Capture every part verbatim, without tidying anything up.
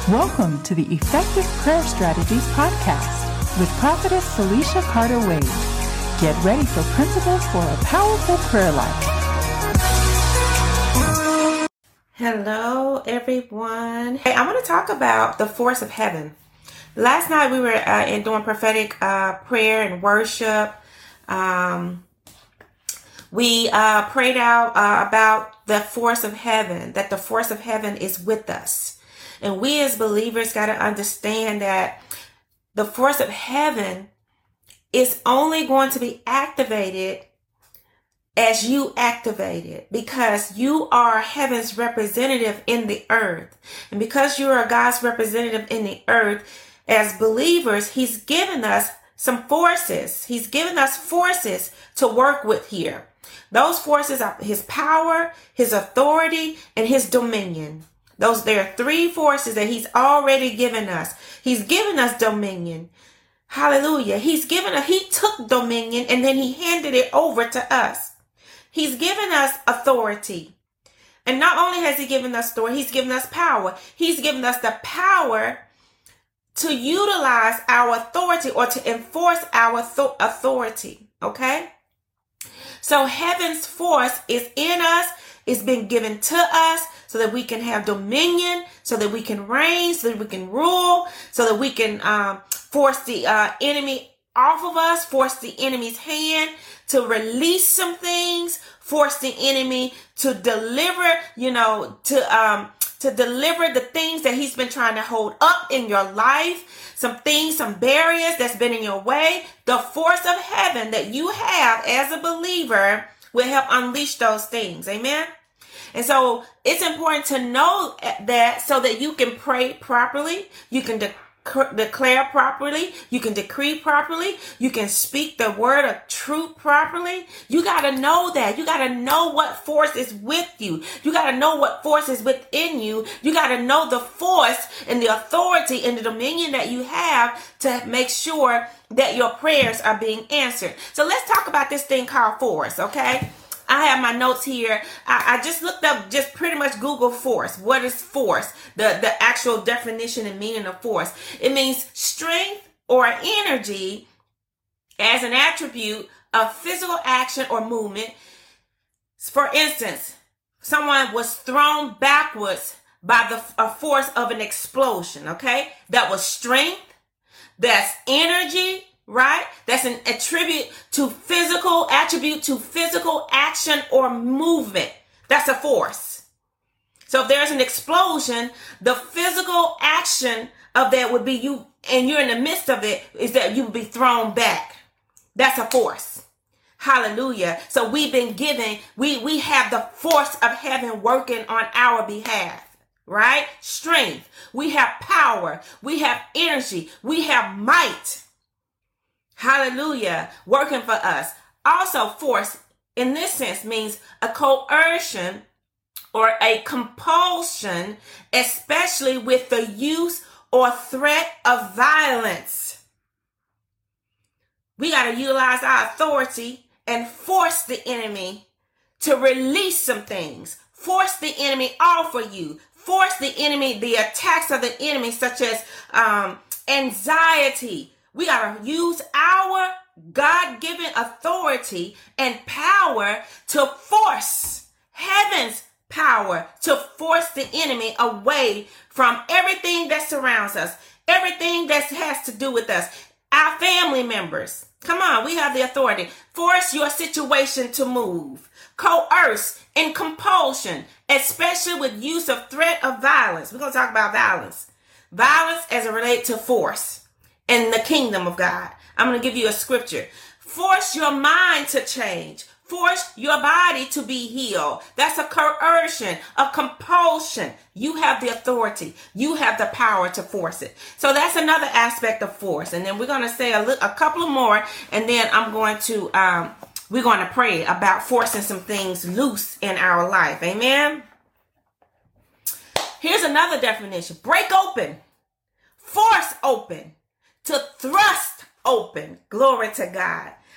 Welcome to the Effective Prayer Strategies Podcast with Prophetess Felicia Carter-Wade. Get ready for principles for a powerful prayer life. Hello, everyone. Hey, I want to talk about the force of heaven. Last night we were uh, in doing prophetic uh, prayer and worship. Um, we uh, prayed out uh, about the force of heaven, that the force of heaven is with us. And we as believers got to understand that the force of heaven is only going to be activated as you activate it, because you are heaven's representative in the earth. And because you are God's representative in the earth, as believers, he's given us some forces. He's given us forces to work with here. Those forces are his power, his authority, and his dominion. Those, there are three forces that he's already given us. He's given us dominion. Hallelujah. He's given us, he took dominion and then he handed it over to us. He's given us authority. And not only has he given us authority, he's given us power. He's given us the power to utilize our authority or to enforce our th- authority. Okay? So heaven's force is in us. It's been given to us so that we can have dominion, so that we can reign, so that we can rule, so that we can um, force the uh, enemy off of us, force the enemy's hand to release some things, force the enemy to deliver, you know, to um, to deliver the things that he's been trying to hold up in your life, some things, some barriers that's been in your way. The force of heaven that you have as a believer will help unleash those things. Amen. And so it's important to know that so that you can pray properly, you can de- declare properly, you can decree properly, you can speak the word of truth properly. You got to know that. You got to know what force is with you. You got to know what force is within you. You got to know the force and the authority and the dominion that you have to make sure that your prayers are being answered. So let's talk about this thing called force, okay? I have my notes here. I, I just looked up, just pretty much Google force. What is force? The, the actual definition and meaning of force. It means strength or energy as an attribute of physical action or movement. For instance, someone was thrown backwards by the a force of an explosion, okay? That was strength. That's energy. Right? That's an attribute to physical, attribute to physical action or movement. That's a force. So if there's an explosion, the physical action of that would be you, and you're in the midst of it, is that you would be thrown back. That's a force. Hallelujah. So we've been given, we, we have the force of heaven working on our behalf. Right? Strength. We have power. We have energy. We have might. Hallelujah, working for us. Also, force in this sense means a coercion or a compulsion, especially with the use or threat of violence. We got to utilize our authority and force the enemy to release some things. Force the enemy off of you. Force the enemy, the attacks of the enemy, such as um, anxiety. We got to use our God-given authority and power to force heaven's power to force the enemy away from everything that surrounds us, everything that has to do with us, our family members. Come on, we have the authority. Force your situation to move. Coerce and compulsion, especially with use of threat of violence. We're going to talk about violence. Violence as it relates to force. In the kingdom of God. I'm going to give you a scripture. Force your mind to change. Force your body to be healed. That's a coercion, a compulsion. You have the authority. You have the power to force it. So that's another aspect of force. And then we're going to say a, li- a couple more. And then I'm going to, um, we're going to pray about forcing some things loose in our life. Amen. Here's another definition. Break open. Force open. To thrust open. Glory to God.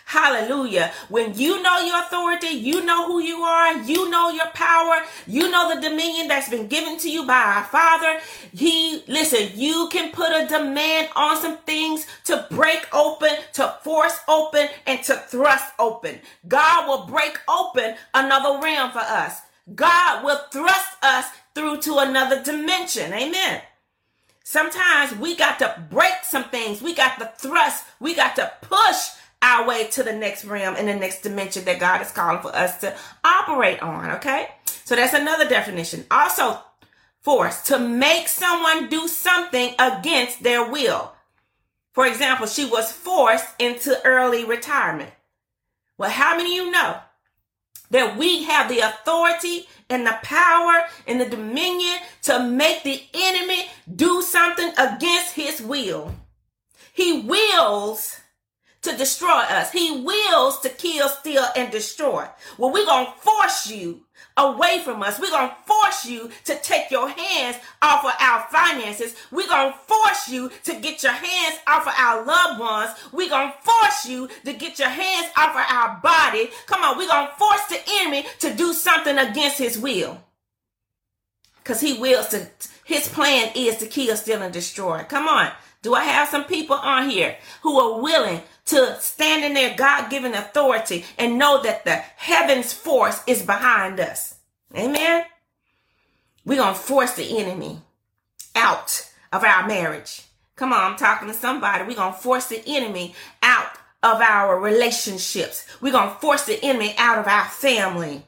Hallelujah. When you know your authority, you know who you are, you know your power, you know the dominion that's been given to you by our Father. He, listen, you can put a demand on some things to break open, to force open, and to thrust open. God will break open another realm for us. God will thrust us through to another dimension. Amen. Sometimes we got to break some things. We got to thrust. We got to push our way to the next realm and the next dimension that God is calling for us to operate on. Okay. So that's another definition. Also, force, to make someone do something against their will. For example, she was forced into early retirement. Well, how many of you know that we have the authority and the power and the dominion to make the enemy do something against his will? He wills to destroy us. He wills to kill, steal, and destroy. Well, we're going to force you away from us. We're going to force you to take your hands off of our finances. We're going to force you to get your hands off of our loved ones. We're going to force you to get your hands off of our body. Come on, we're going to force the enemy to do something against his will. Because he wills to, his plan is to kill, steal, and destroy. Come on. Do I have some people on here who are willing to stand in their God-given authority and know that the heaven's force is behind us? Amen. We're going to force the enemy out of our marriage. Come on, I'm talking to somebody. We're going to force the enemy out of our relationships. We're going to force the enemy out of our family.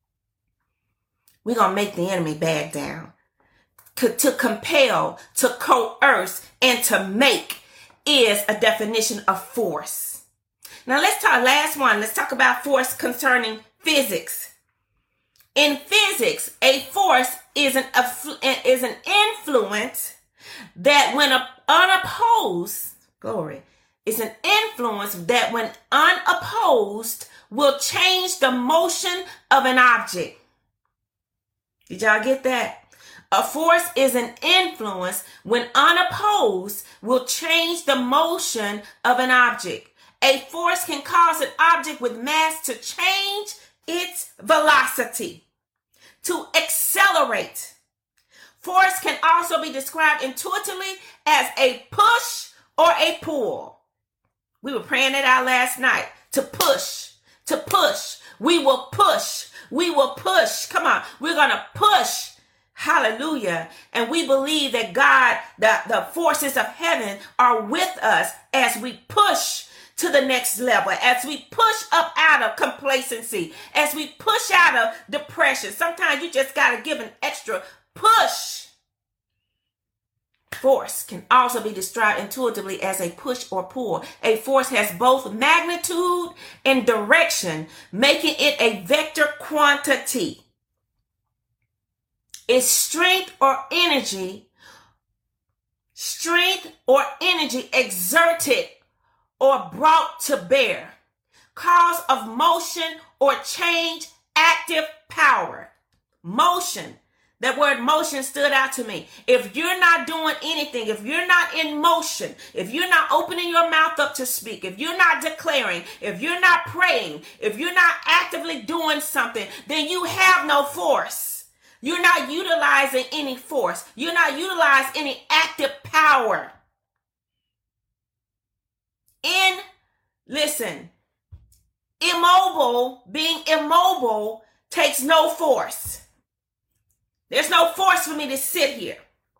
We're going to make the enemy back down. To compel, to coerce, and to make is a definition of force. Now let's talk, last one, let's talk about force concerning physics. In physics, a force is an, is an influence that when unopposed, glory, is an influence that when unopposed will change the motion of an object. Did y'all get that? A force is an influence when unopposed will change the motion of an object. A force can cause an object with mass to change its velocity, to accelerate. Force can also be described intuitively as a push or a pull. We were praying it out last night. To push, to push. We will push. We will push. Come on. We're going to push. Hallelujah. And we believe that God, the, the forces of heaven are with us as we push to the next level, as we push up out of complacency, as we push out of depression. Sometimes you just got to give an extra push. Force can also be described intuitively as a push or pull. A force has both magnitude and direction, making it a vector quantity. Is strength or energy, strength or energy exerted or brought to bear, cause of motion or change, active power. Motion. That word motion stood out to me. If you're not doing anything, if you're not in motion, if you're not opening your mouth up to speak, if you're not declaring, if you're not praying, if you're not actively doing something, then you have no force. You're not utilizing any force. You're not utilizing any active power. In, listen, immobile, being immobile takes no force. There's no force for me to sit here.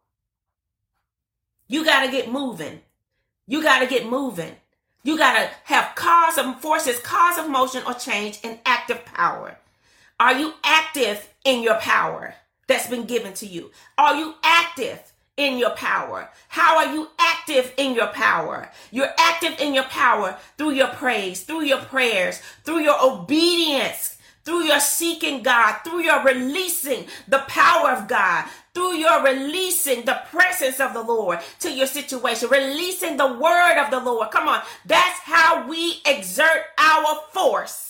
You got to get moving. You got to get moving. You got to have cause of forces, cause of motion or change, and active power. Are you active in your power that's been given to you? Are you active in your power? How are you active in your power? You're active in your power through your praise, through your prayers, through your obedience, through your seeking God, through your releasing the power of God, through your releasing the presence of the Lord to your situation, releasing the word of the Lord. Come on. That's how we exert our force.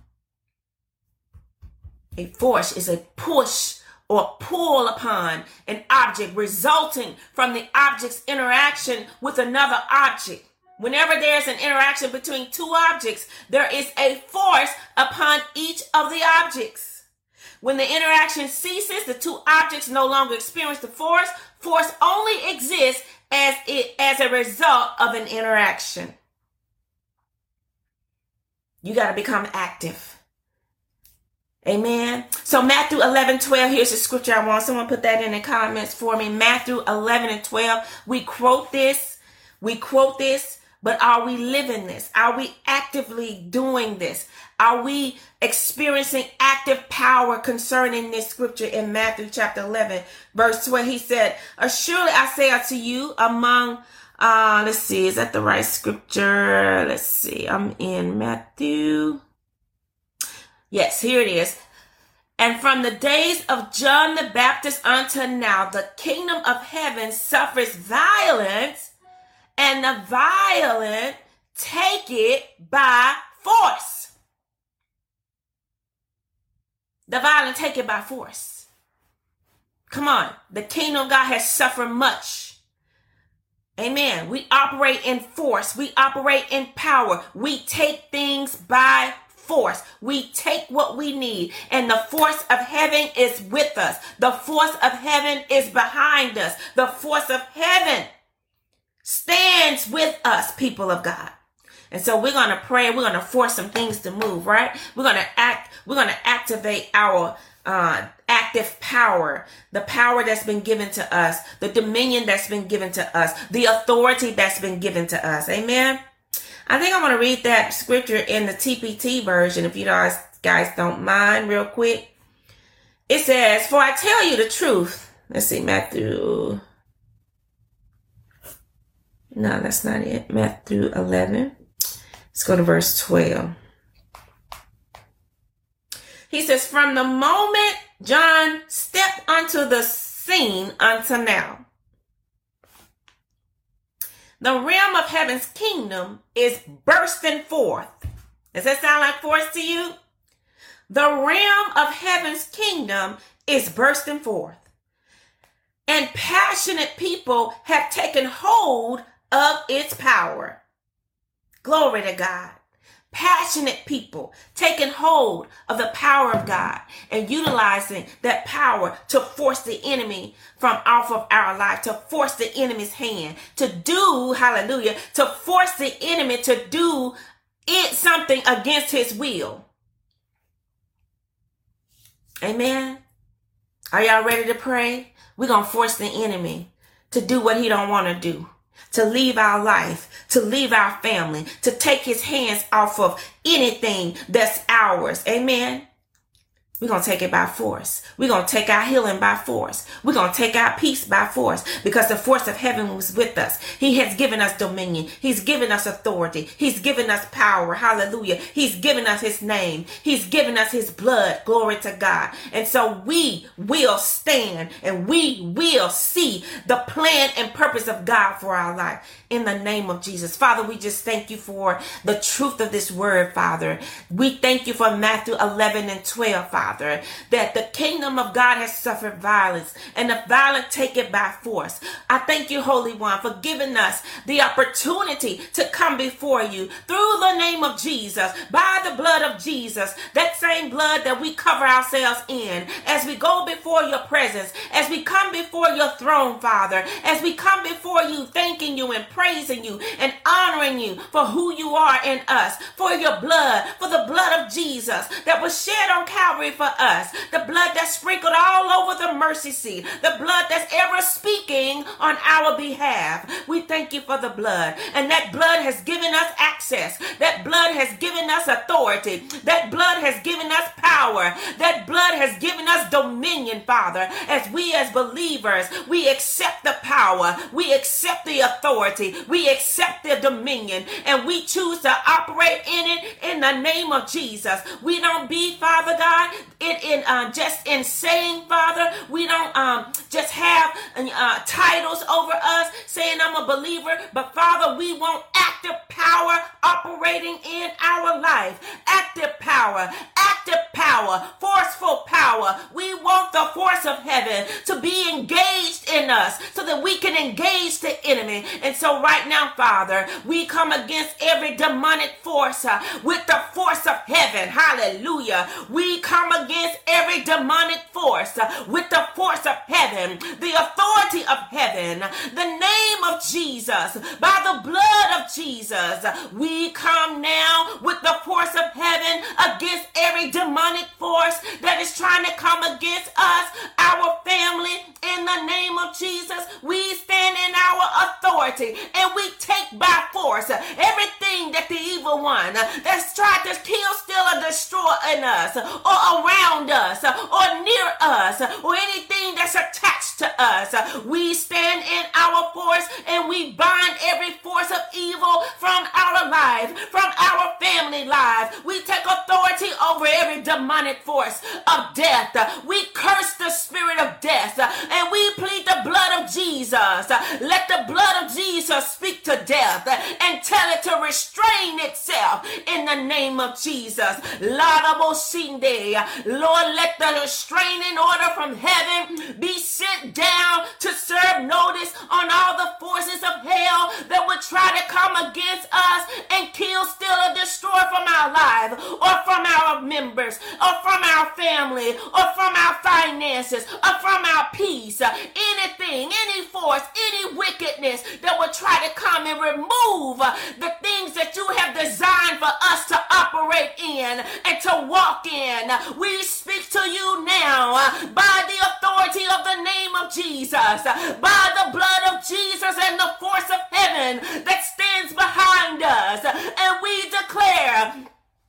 A force is a push or pull upon an object resulting from the object's interaction with another object. Whenever there's an interaction between two objects, there is a force upon each of the objects. When the interaction ceases, the two objects no longer experience the force. Force only exists as it as a result of an interaction. You got to become active. Amen. So Matthew eleven twelve, here's the scripture I want. Someone put that in the comments for me. Matthew eleven and twelve. We quote this. We quote this. But are we living this? Are we actively doing this? Are we experiencing active power concerning this scripture in Matthew chapter eleven, verse twelve? He said, "Surely I say unto you, among, uh, let's see, is that the right scripture? Let's see, I'm in Matthew. Yes, here it is. And from the days of John the Baptist until now, the kingdom of heaven suffers violence, and the violent take it by force." The violent take it by force. Come on. The kingdom of God has suffered much. Amen. We operate in force. We operate in power. We take things by force. We take what we need, and the force of heaven is with us. The force of heaven is behind us. The force of heaven stands with us, people of God. And so we're going to pray. We're going to force some things to move, right? We're going to act. We're going to activate our uh, active power, the power that's been given to us, the dominion that's been given to us, the authority that's been given to us. Amen. I think I'm going to read that scripture in the T P T version, if you guys, guys don't mind, real quick. It says, "For I tell you the truth." Let's see, Matthew. No, that's not it. Matthew eleven. Let's go to verse twelve. He says, "From the moment John stepped onto the scene until now, the realm of heaven's kingdom is bursting forth." Does that sound like force to you? The realm of heaven's kingdom is bursting forth. And passionate people have taken hold of its power. Glory to God. Passionate people taking hold of the power of God and utilizing that power to force the enemy from off of our life, to force the enemy's hand, to do, hallelujah, to force the enemy to do it something against his will. Amen. Are y'all ready to pray? We're going to force the enemy to do what he don't want to do. To leave our life, to leave our family, to take his hands off of anything that's ours. Amen. We're going to take it by force. We're going to take our healing by force. We're going to take our peace by force, because the force of heaven was with us. He has given us dominion. He's given us authority. He's given us power. Hallelujah. He's given us his name. He's given us his blood. Glory to God. And so we will stand and we will see the plan and purpose of God for our life in the name of Jesus. Father, we just thank you for the truth of this word, Father. We thank you for Matthew eleven and twelve, Father. That the kingdom of God has suffered violence, and the violent take it by force. I thank you, Holy One, for giving us the opportunity to come before you through the name of Jesus, by the blood of Jesus, that same blood that we cover ourselves in as we go before your presence, as we come before your throne, Father, as we come before you thanking you and praising you and honoring you for who you are in us, for your blood, for the blood of Jesus that was shed on Calvary for us, the blood that's sprinkled all over the mercy seat, the blood that's ever speaking on our behalf. We thank you for the blood, and that blood has given us access. That blood has given us authority. That blood has given us power. That blood has given us dominion, Father. As we as believers, we accept the power, we accept the authority, we accept the dominion, and we choose to operate in it in the name of Jesus. We don't be, Father God, It in uh, just in saying, Father, we don't um just have uh, titles over us saying I'm a believer, but Father, we want active power operating in our life. Active power, active active power, forceful power. We want the force of heaven to be engaged in us so that we can engage the enemy. And so right now, Father, we come against every demonic force uh, with the force of heaven. Hallelujah. We come against every demonic force uh, with the force of heaven, the authority of heaven, the name of Jesus, by the blood of Jesus. We come now with the force of heaven against every demonic force that is trying to come against us, our family. In the name of Jesus, we stand in our authority and we take by force everything that the evil one that's tried to kill, steal, or destroy in us, or around us, or near us, or anything that's attached to us. We stand in our force and we bind every force of evil from our life, from our family life. We take authority over every demonic force of death. We curse the spirit of death and we plead the blood of Jesus. Let the blood of Jesus speak to death and tell it to restrain itself in the name of Jesus. Lord, let the restraining order from heaven be sent down to serve notice on all the forces of hell that would try to come against us and kill, steal, or destroy from our life, or from our members, or from our family, or from our finances, or from our peace. Anything, any force, any wickedness that would try to come and remove the things that you have designed for us to operate in and to walk in. We speak to you now by the authority of the name of Jesus, by the blood of Jesus and the force of heaven that stands behind us. And we declare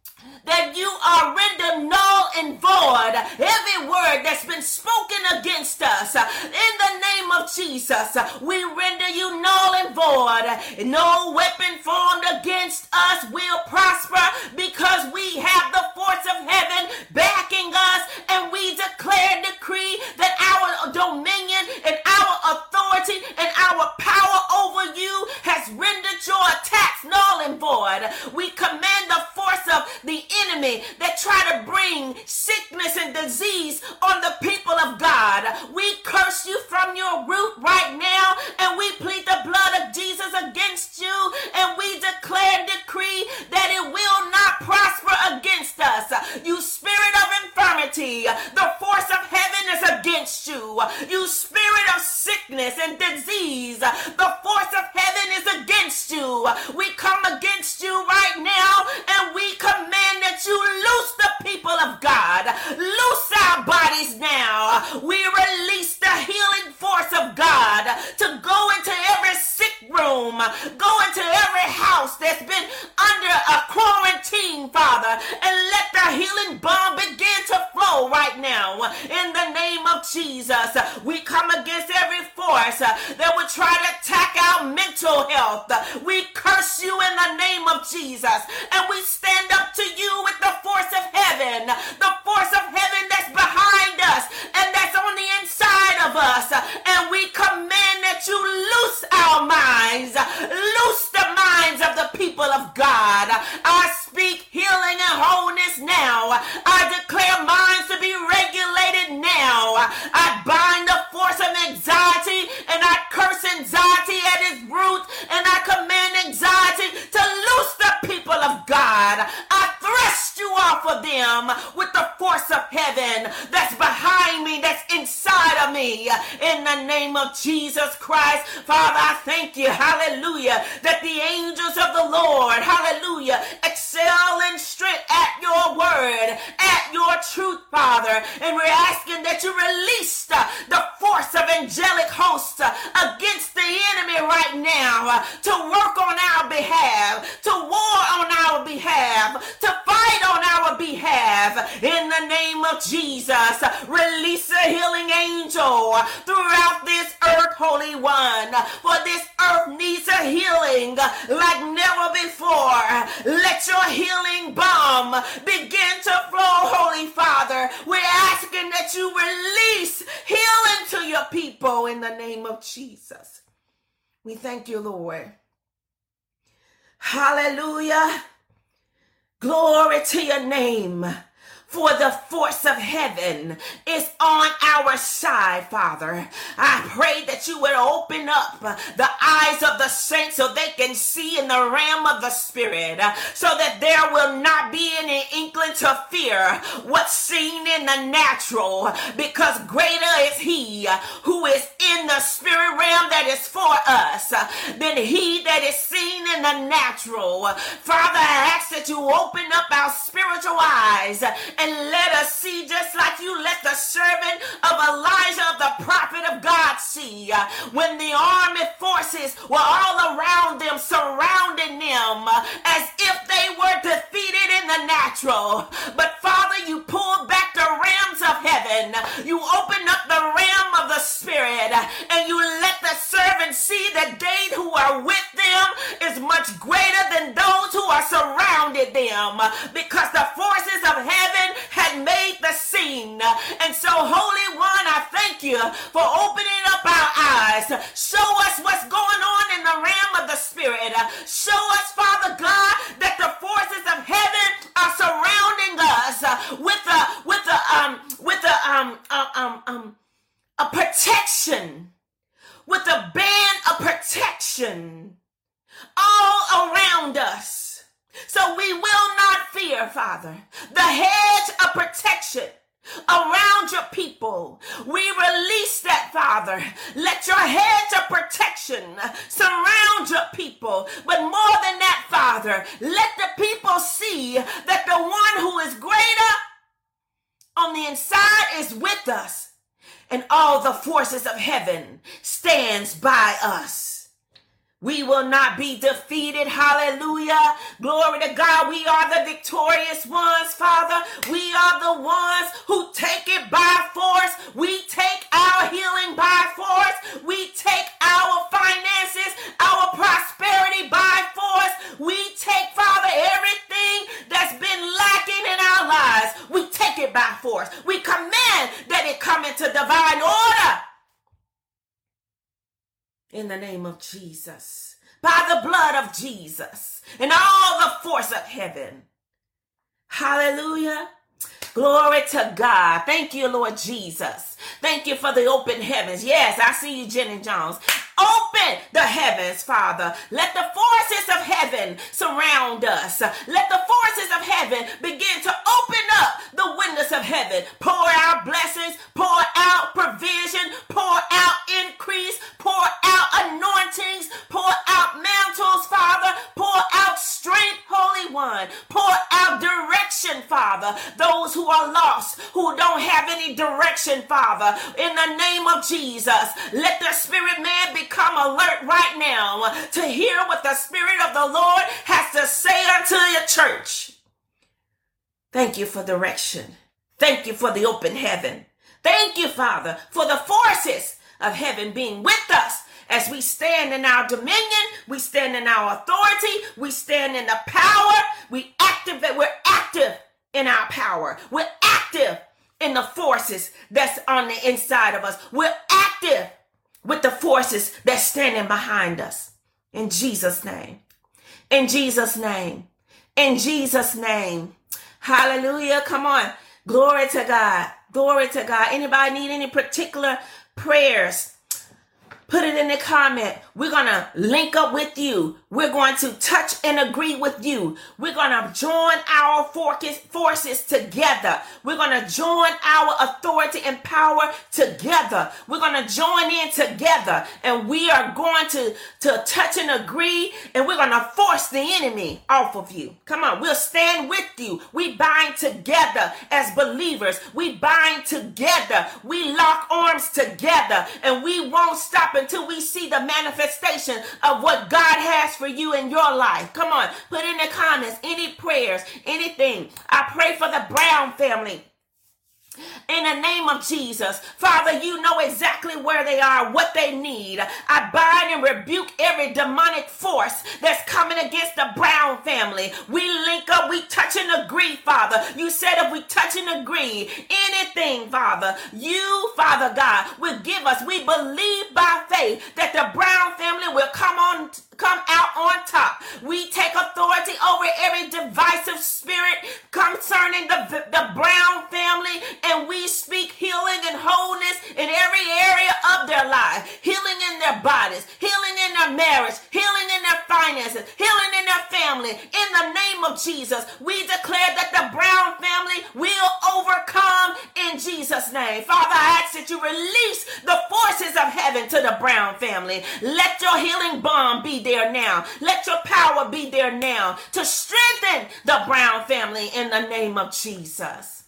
that you are rendered null and void. Every word that's been spoken against us, in the name of Jesus, we render you null and void. No weapon formed against us will prosper because we have the force of heaven backing us, and we declare and decree that our dominion and our authority and our power over you has rendered your attacks null and void. We command the force of the enemy that try to bring sickness and disease on the people of God. We curse you from your root right now, and we plead the blood of Jesus against you, and we declare and decree that it will not prosper against us. You spirit of infirmity, the force of heaven is against you. You spirit of sickness and disease, the force of heaven is against you. We come against you right now, and we command that you loose the people of God. Loose our bodies now. We release the healing force of God to go into every sick room, go into every house that's been under a quarantine, Father, and let the healing balm begin to flow right now. In the name of Jesus, we come against every force that would try to attack our mental health. We curse you in the name of Jesus, and we stand up to you with the force of heaven, the force of heaven that's behind us and that's on the inside of us. And we command that you loose our minds, loose the minds of the people of God. I speak healing and wholeness now. I declare minds to be regulated now. I bind the force of anxiety and I curse anxiety at its root, and I command anxiety to loose the people of God. I thrust you off of them with the force of heaven that's behind me, that's inside of me. In the name of Jesus Christ, Father, I thank you, hallelujah, that the angels of the Lord, hallelujah, excel in strength at your word, at your truth, Father. And we're asking that you release the, the force of angelic hosts against the enemy right now to work on our behalf, to war on our behalf, to fight on our behalf. In the name of Jesus, release a healing angel throughout this earth, Holy One, for this earth needs a healing like never before. Let your healing balm begin to flow, Holy Father. We're asking that you release healing to your people in the name of Jesus. We thank you, Lord. Hallelujah. Glory to your name. for the force of heaven is on our side, Father. I pray that you would open up the eyes of the saints so they can see in the realm of the Spirit, so that there will not be any inkling to fear what's seen in the natural, because greater is he who is in the spirit realm that is for us than he that is seen in the natural. Father, I ask that you open up our spiritual eyes and let us see just like you let the servant of Elijah, of the prophet of God, see when the army forces were all around them, surrounding them as if they were defeated in the natural. But Father, you pulled back the realms of heaven. You opened up the realm of the Spirit, and you let the servant see that they who are with them is much greater than those who are surrounded them, because the forces of heaven had made the scene. And so, Holy One, I thank you for opening up our eyes. Show us what's going on in the realm of the Spirit. Show us, Father God, that the forces of heaven are surrounding us with a with a um with a um um um, um a protection, with a band of protection all around us. So we will not fear, Father. The hedge of protection around your people, we release that, Father. Let your hedge of protection surround your people. But more than that, Father, let the people see that the one who is greater on the inside is with us, and all the forces of heaven stands by us. We will not be defeated. Hallelujah. Glory to God. We are the victorious ones, Father. We are the ones who take it by force. We take our healing by force. We take our finances, our prosperity by force. We take, Father, everything that's been lacking in our lives. We take it by force. We command that it come into divine order. In the name of Jesus, by the blood of Jesus, and all the force of heaven. Hallelujah. Glory to God. Thank you, Lord Jesus. Thank you for the open heavens. Yes, I see you, Jenny Jones. Open the heavens, Father. Let the forces of heaven surround us. Let the forces of heaven begin to open up the windows of heaven. Pour out blessings, pour out provision, pour out increase, pour out anointings, pour out mantles, Father. Pour out strength, Holy One. Pour out direction, Father. Those who are lost, who don't have any direction, Father. In the name of Jesus, let the spirit man become alert right now to hear what the Spirit of the Lord has to say unto your church. Thank you for direction. Thank you for the open heaven. Thank you, Father, for the forces of heaven being with us as we stand in our dominion, we stand in our authority, we stand in the power, we activate, we're active in our power. We're active in the forces that's on the inside of us. We're active with the forces that's standing behind us. In Jesus' name. In Jesus' name. In Jesus' name. Hallelujah. Come on. Glory to God. Glory to God. Anybody need any particular prayers? Put it in the comment. We're going to link up with you. We're going to touch and agree with you. We're going to join our forces together. We're going to join our authority and power together. We're going to join in together. And we are going to, to touch and agree. And we're going to force the enemy off of you. Come on. We'll stand with you. We bind together as believers. We bind together. We lock arms together. And we won't stop until we see the manifestation of what God has for you in your life. Come on, put in the comments any prayers, anything. I pray for the Brown family. In the name of Jesus, Father, you know exactly where they are, what they need. I bind and rebuke every demonic force that's coming against the Brown family. We link up, we touch and agree, Father. You said if we touch and agree anything, Father, you, Father God, will give us. We believe by faith that the Brown family will come on come out on top. We take authority over every divisive spirit concerning the, the Brown family, and we speak healing and wholeness in every area of their life. Healing in their bodies, healing in their marriage, healing in their finances, healing in their family. In the name of Jesus, we declare that the Brown family will overcome in Jesus' name. Father, I ask that you release the forces of heaven to the Brown family. Let your healing balm be there now. Let your power be there now to strengthen the Brown family in the name of Jesus.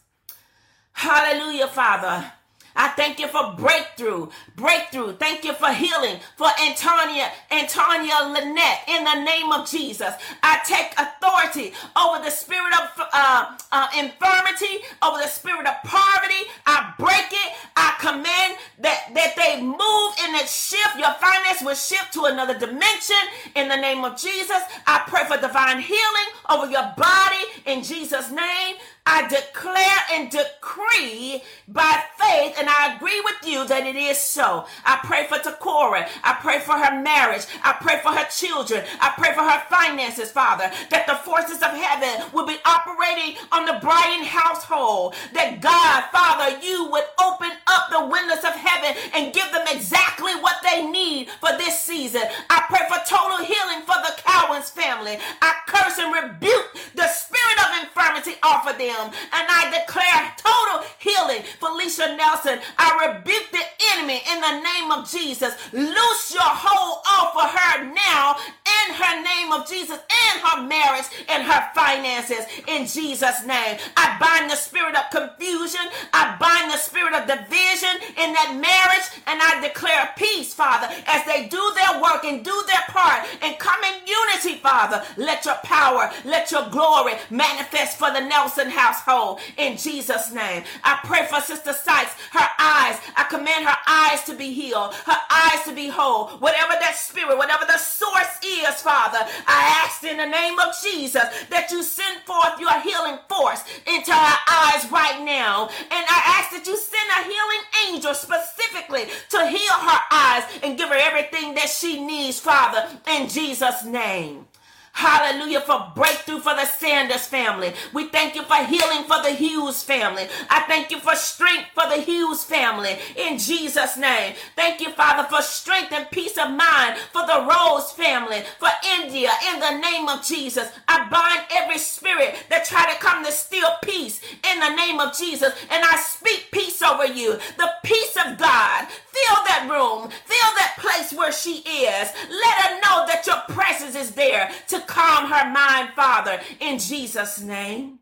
Hallelujah, Father. I thank you for breakthrough, breakthrough. Thank you for healing for Antonia, Antonia Lynette, in the name of Jesus. I take authority over the spirit of uh, uh, infirmity, over the spirit of poverty. I break it. I command that, that they move in that shift. Your finance will shift to another dimension in the name of Jesus. I pray for divine healing over your body in Jesus' name. I declare and decree by faith, and I agree with you that it is so. I pray for Takora. I pray for her marriage. I pray for her children. I pray for her finances, Father, that the forces of heaven will be operating on the Bryan household, that God, Father, you would open up the windows of heaven and give them exactly what they need for this season. I pray for total healing for the Cowens family. I curse and rebuke the spirit of infirmity off of them. And I declare total healing. Felicia Nelson, I rebuke the enemy in the name of Jesus. Loose your hold off of her now in her name of Jesus, in her marriage and her finances in Jesus' name. I bind the spirit of confusion. I bind the spirit of division in that marriage, and I declare peace, Father, as they do their work and do their part and come in unity, Father. Let your power, let your glory manifest for the Nelson household in Jesus' name. I pray for Sister Sykes, her eyes. I command her eyes to be healed, her eyes to be whole. Whatever that spirit, whatever the source is, Father, I ask in the name of Jesus that you send forth your healing force into her eyes right now. And I ask that you send a healing angel specifically to heal her eyes and give her everything that she needs, Father, in Jesus' name. Hallelujah, for breakthrough for the Sanders family. We thank you for healing for the Hughes family. I thank you for strength for the Hughes family in Jesus' name. Thank you, Father, for strength and peace of mind for the Rose family, for India, in the name of Jesus. I bind every spirit that try to come to steal peace in the name of Jesus, and I speak peace over you. The peace of God. Fill that room. Fill that place where she is. Let her know that your presence is there to calm her mind, Father, in Jesus' name.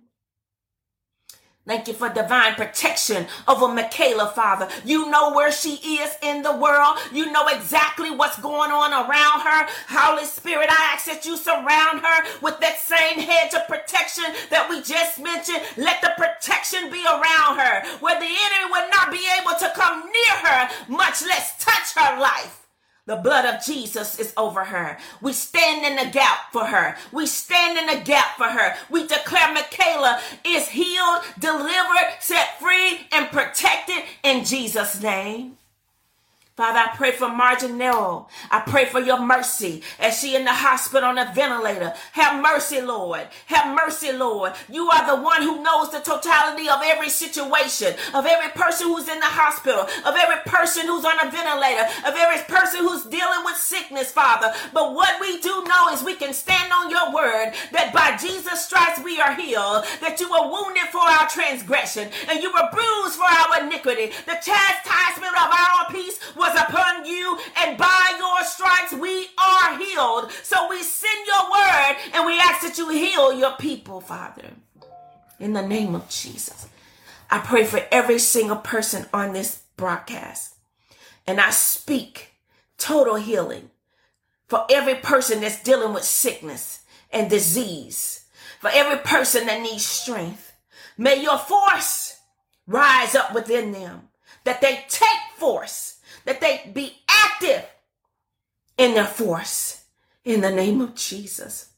Thank you for divine protection over Michaela, Father. You know where she is in the world. You know exactly what's going on around her. Holy Spirit, I ask that you surround her with that same hedge of protection that we just mentioned. Let the protection be around her, where the enemy will not be able to come near her, much less touch her life. The blood of Jesus is over her. We stand in the gap for her. We stand in the gap for her. We declare Michaela is healed, delivered, set free, and protected in Jesus' name. Father, I pray for Marginelle. I pray for your mercy as she in the hospital on a ventilator. Have mercy, Lord. Have mercy, Lord. You are the one who knows the totality of every situation, of every person who's in the hospital, of every person who's on a ventilator, of every person who's dealing with sickness, Father. But what we do know is we can stand on your word that by Jesus' stripes we are healed, that you were wounded for our transgression and you were bruised for our iniquity. The chastisement of our peace was upon you, and by your stripes we are healed. So we send your word and we ask that you heal your people, Father, in the name of Jesus. I pray for every single person on this broadcast, and I speak total healing for every person that's dealing with sickness and disease, for every person that needs strength. May your force rise up within them, that they take force, that they be active in their force in the name of Jesus.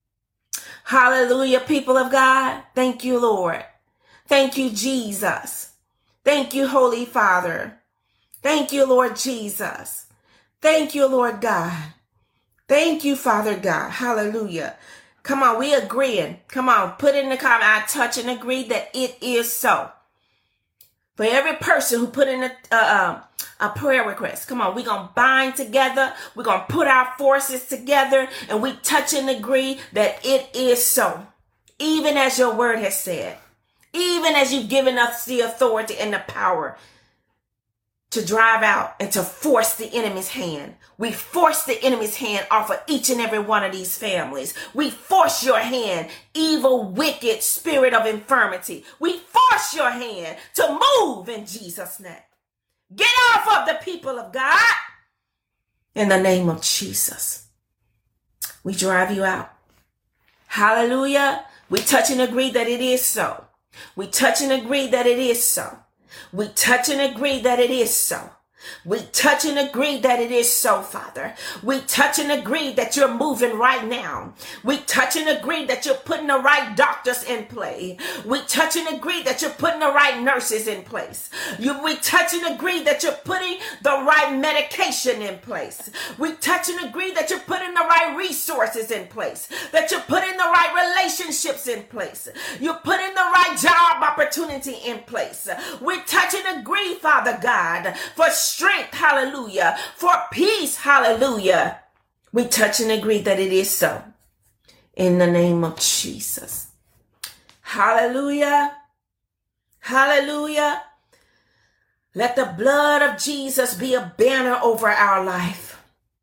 Hallelujah, people of God. Thank you, Lord. Thank you, Jesus. Thank you, Holy Father. Thank you, Lord Jesus. Thank you, Lord God. Thank you, Father God. Hallelujah. Come on, we agreeing. Come on, put in the comment. I touch and agree that it is so. For every person who put in a, uh, a prayer request, come on, we're going to bind together. We're going to put our forces together, and we touch and agree that it is so. Even as your word has said, even as you've given us the authority and the power to drive out and to force the enemy's hand. We force the enemy's hand off of each and every one of these families. We force your hand, evil, wicked spirit of infirmity. We force your hand to move in Jesus' name. Get off of the people of God in the name of Jesus. We drive you out. Hallelujah. We touch and agree that it is so. We touch and agree that it is so. We touch and agree that it is so. We touch and agree that it is so, Father. We touch and agree that you're moving right now. We touch and agree that you're putting the right doctors in play. We touch and agree that you're putting the right nurses in place. You, we touch and agree that you're putting the right medication in place. We touch and agree that you're putting the right resources in place, that you're putting the right relationships in place. You're putting the right job opportunity in place. We touch and agree, Father God, for strength, hallelujah, for peace, hallelujah. We touch and agree that it is so. In the name of Jesus. Hallelujah. Hallelujah. Let the blood of Jesus be a banner over our life.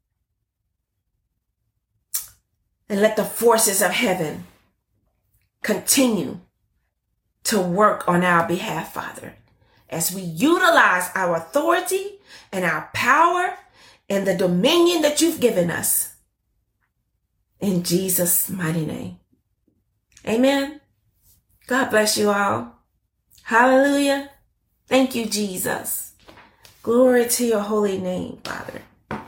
And let the forces of heaven continue to work on our behalf, Father, as we utilize our authority and our power and the dominion that you've given us. In Jesus' mighty name. Amen. God bless you all. Hallelujah. Thank you, Jesus. Glory to your holy name, Father.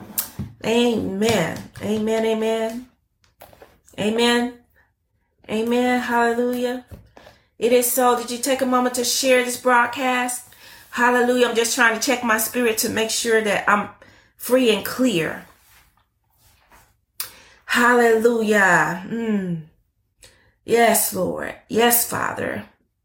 Amen. Amen. Amen. Amen. Amen. Hallelujah. It is so. Did you take a moment to share this broadcast? Hallelujah. I'm just trying to check my spirit to make sure that I'm free and clear. Hallelujah. Mm. Yes, Lord. Yes, Father.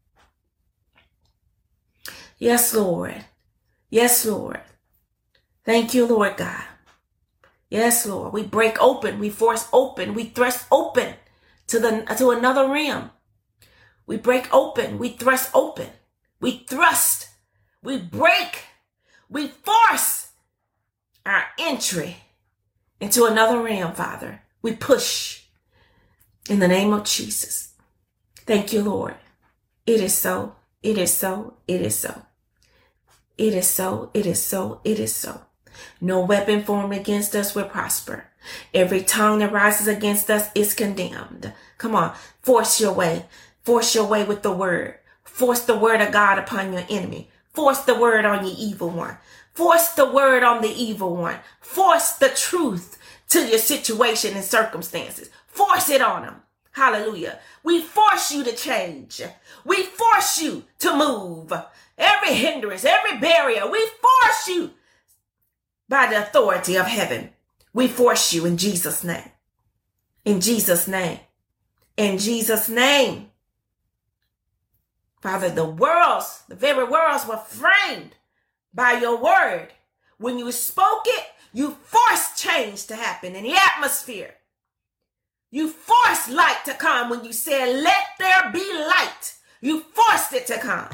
Yes, Lord. Yes, Lord. Thank you, Lord God. Yes, Lord. We break open. We force open. We thrust open to the to another realm. We break open. We thrust open. We thrust. We break. We force our entry into another realm, Father. We push in the name of Jesus. Thank you, Lord. It is so. It is so. It is so. It is so. It is so. It is so. No weapon formed against us will prosper. Every tongue that rises against us is condemned. Come on. Force your way. Force your way with the word. Force the word of God upon your enemy. Force the word on your evil one. Force the word on the evil one. Force the truth to your situation and circumstances. Force it on them. Hallelujah. We force you to change. We force you to move. Every hindrance, every barrier, we force you by the authority of heaven. We force you in Jesus' name. In Jesus' name. In Jesus' name. Father, the worlds, the very worlds were framed by your word. When you spoke it, you forced change to happen in the atmosphere. You forced light to come when you said, let there be light. You forced it to come.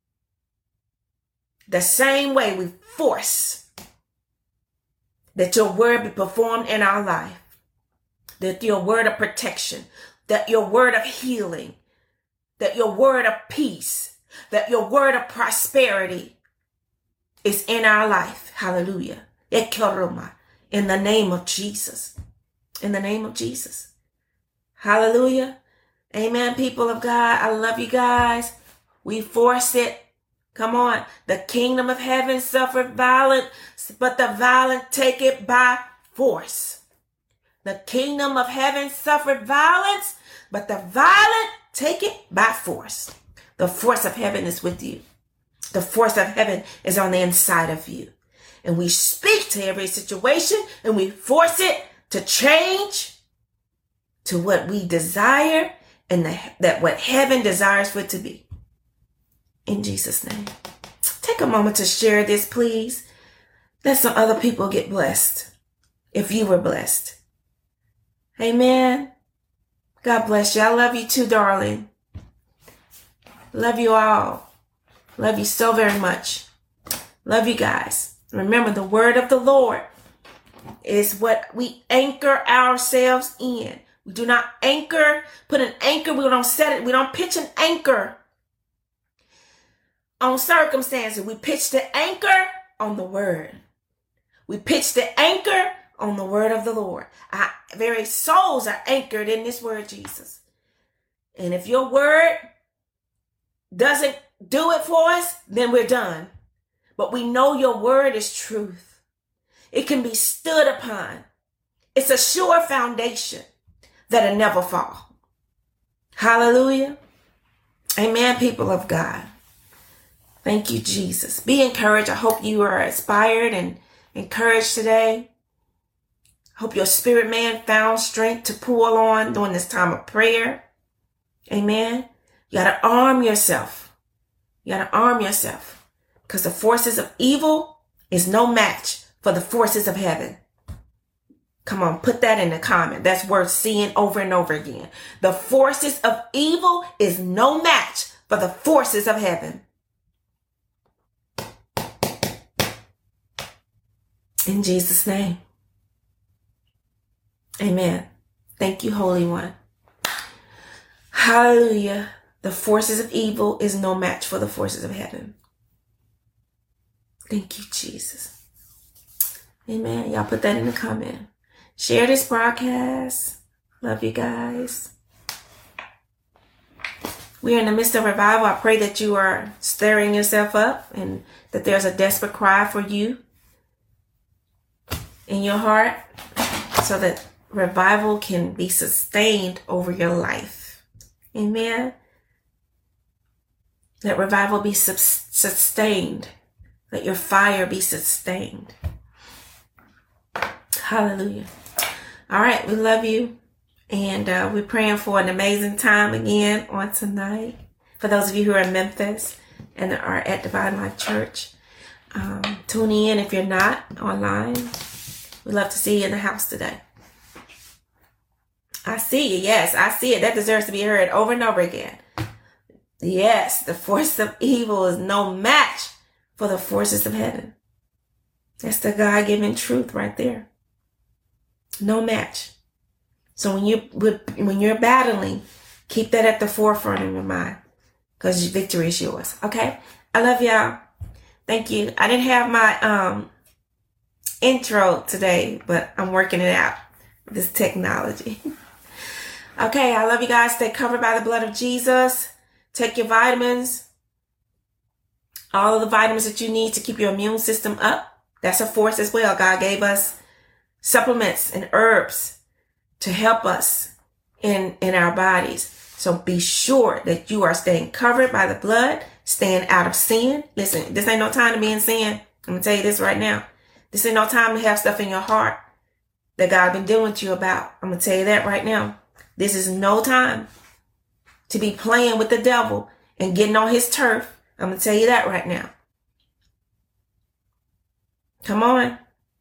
The same way we force that your word be performed in our life. That your word of protection, that your word of healing, that your word of peace, that your word of prosperity is in our life. Hallelujah. In the name of Jesus. In the name of Jesus. Hallelujah. Amen, people of God. I love you guys. We force it. Come on. The kingdom of heaven suffered violence, but the violent take it by force. The kingdom of heaven suffered violence, but the violent take it by force. The force of heaven is with you. The force of heaven is on the inside of you. And we speak to every situation and we force it to change to what we desire and the, that what heaven desires for it to be. In Jesus' name. Take a moment to share this, please. Let some other people get blessed if you were blessed. Amen. God bless you. I love you too, darling. Love you all. Love you so very much. Love you guys. Remember, the word of the Lord is what we anchor ourselves in. We do not anchor, put an anchor. We don't set it. We don't pitch an anchor on circumstances. We pitch the anchor on the word. We pitch the anchor on the word of the Lord. Our very souls are anchored in this word, Jesus. And if your word doesn't do it for us, then we're done. But we know your word is truth. It can be stood upon. It's a sure foundation that'll never fall. Hallelujah. Amen, people of God. Thank you, Jesus. Be encouraged. I hope you are inspired and encouraged today. Hope your spirit man found strength to pull on during this time of prayer. Amen. You got to arm yourself. You got to arm yourself because the forces of evil is no match for the forces of heaven. Come on, put that in the comment. That's worth seeing over and over again. The forces of evil is no match for the forces of heaven. In Jesus' name. Amen. Thank you, Holy One. Hallelujah. The forces of evil is no match for the forces of heaven. Thank you, Jesus. Amen. Y'all put that in the comment. Share this broadcast. Love you guys. We are in the midst of revival. I pray that you are stirring yourself up and that there's a desperate cry for you in your heart so that revival can be sustained over your life. Amen. Let revival be sustained. Let your fire be sustained. Hallelujah. All right. We love you. And uh, we're praying for an amazing time again on tonight. For those of you who are in Memphis and are at Divine Life Church, um, tune in if you're not online. We'd love to see you in the house today. I see you. Yes, I see it. That deserves to be heard over and over again. Yes, the force of evil is no match for the forces of heaven. That's the God-given truth right there. No match. So when you when you're battling, keep that at the forefront of your mind, because victory is yours. Okay, I love y'all. Thank you. I didn't have my um intro today, but I'm working it out. This technology. Okay, I love you guys. Stay covered by the blood of Jesus. Take your vitamins. All of the vitamins that you need to keep your immune system up. That's a force as well. God gave us supplements and herbs to help us in, in our bodies. So be sure that you are staying covered by the blood, staying out of sin. Listen, this ain't no time to be in sin. I'm going to tell you this right now. This ain't no time to have stuff in your heart that God been dealing with you about. I'm going to tell you that right now. This is no time to be playing with the devil and getting on his turf. I'm going to tell you that right now. Come on.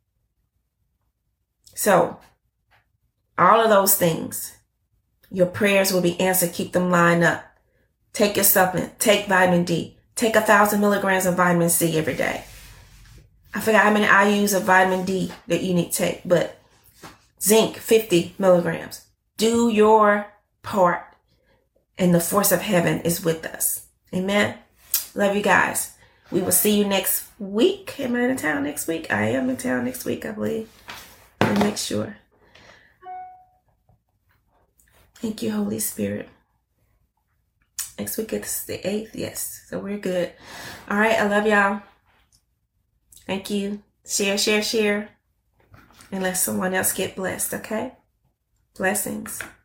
So, all of those things, your prayers will be answered. Keep them lined up. Take your supplement. Take vitamin D. Take a thousand milligrams of vitamin C every day. I forgot how many I use of vitamin D that you need to take, but zinc, fifty milligrams. Do your part, and the force of heaven is with us. Amen. Love you guys. We will see you next week. Am I in town next week? I am in town next week, I believe. Let me make sure. Thank you, Holy Spirit. Next week it's the eighth. Yes. So we're good. All right. I love y'all. Thank you. Share, share, share. And let someone else get blessed. Okay. Blessings.